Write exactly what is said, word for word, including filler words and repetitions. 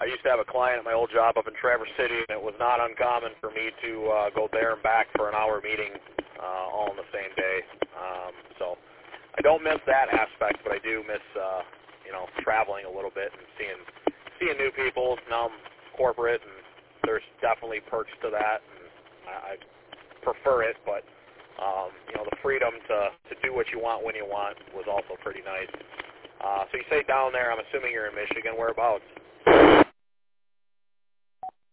I used to have a client at my old job up in Traverse City, and it was not uncommon for me to uh, go there and back for an hour meeting uh, all in the same day. Um, so I don't miss that aspect, but I do miss, uh, you know, traveling a little bit and seeing seeing new people. Now I'm corporate, and there's definitely perks to that, and I, I prefer it, but, um, you know, the freedom to, to do what you want when you want was also pretty nice. Uh, so you say down there, I'm assuming you're in Michigan. Whereabouts?